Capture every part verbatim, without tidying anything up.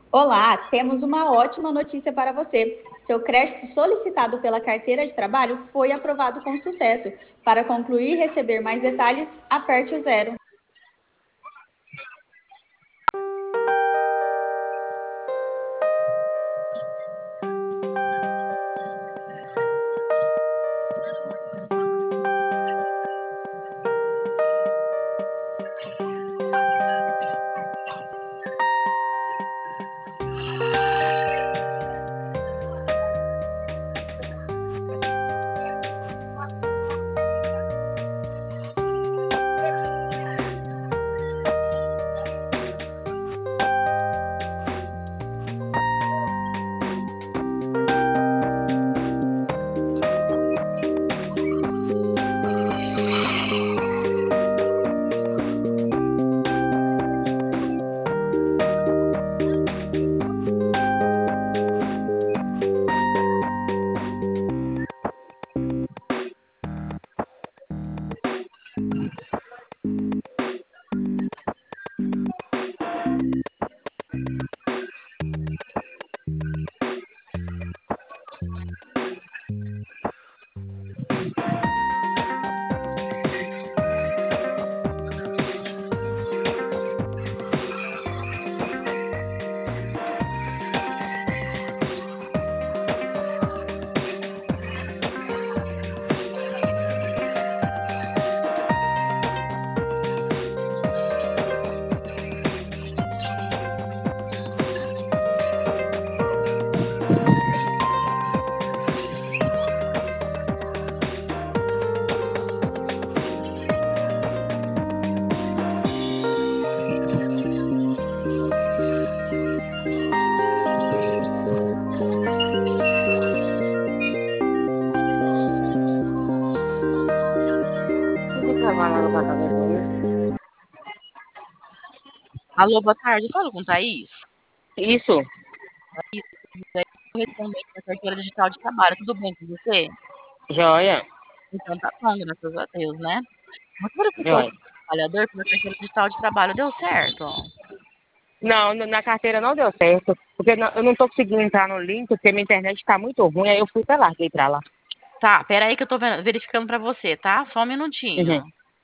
Olá, temos uma ótima notícia para você. Seu crédito solicitado pela carteira de trabalho foi aprovado com sucesso. Para concluir e receber mais detalhes, aperte o zero. Alô, boa tarde. Eu falo com Thaís. Isso, Thaís, eu sou correspondente da carteira digital de trabalho. Tudo bem com você? joia, Então tá bom, graças a Deus, né? Você verificou o joia. trabalhador pela carteira digital de trabalho, deu certo? Não, no- na carteira não deu certo, porque não- eu não tô conseguindo entrar no link, porque minha internet está muito ruim, aí eu fui pra lá, larguei pra lá. Tá, pera aí que eu tô vendo- verificando pra você, tá? Só um Uhum. minutinho.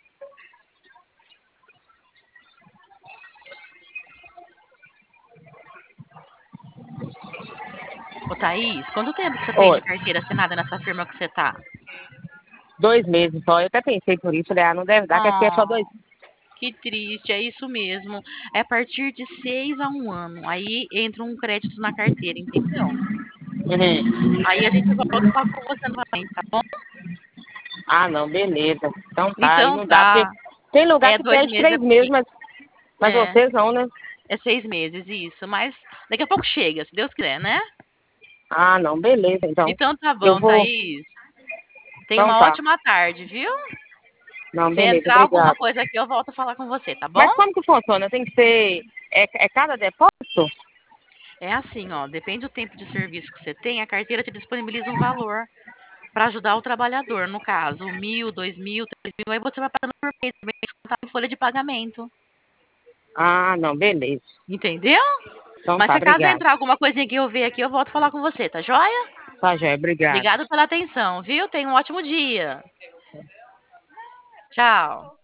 Ô, Thaís, quanto tempo que você tem de Oi, carteira assinada nessa firma que você tá? dois meses só, eu até pensei por isso, falei, ah, não deve dar, que aqui é só dois. Ah, que triste, é isso mesmo. É a partir de seis a um ano. Aí entra um crédito na carteira, entendeu? Uhum. Aí a gente volta a falar com você novamente, tá bom? Ah, não, beleza. Então tá, aí Então não dá, porque tá. tem lugar É que dois pede meses é três meses, pouquinho. mas, mas É, vocês não, né? é seis meses, isso. Mas daqui a pouco chega, se Deus quiser, né? Ah, não, beleza, então. Então tá Eu bom, vou, Thaís. Tenha então uma tá. ótima tarde, viu? Não, Se beleza, entrar alguma obrigado. coisa aqui, eu volto a falar com você, tá bom? Mas como que funciona? Tem que ser, é, é cada depósito? É assim, ó, depende do tempo de serviço que você tem, a carteira te disponibiliza um valor para ajudar o trabalhador. No caso, mil, dois mil, três mil, aí você vai pagando por mês, vai descontar em folha de pagamento. Ah, não, beleza. Entendeu? Então Mas tá, se caso obrigado. entrar alguma coisinha que eu ver aqui, eu volto a falar com você, tá joia? Tá, joia, obrigado. Obrigado pela atenção, viu? Tenha um ótimo dia. Tchau.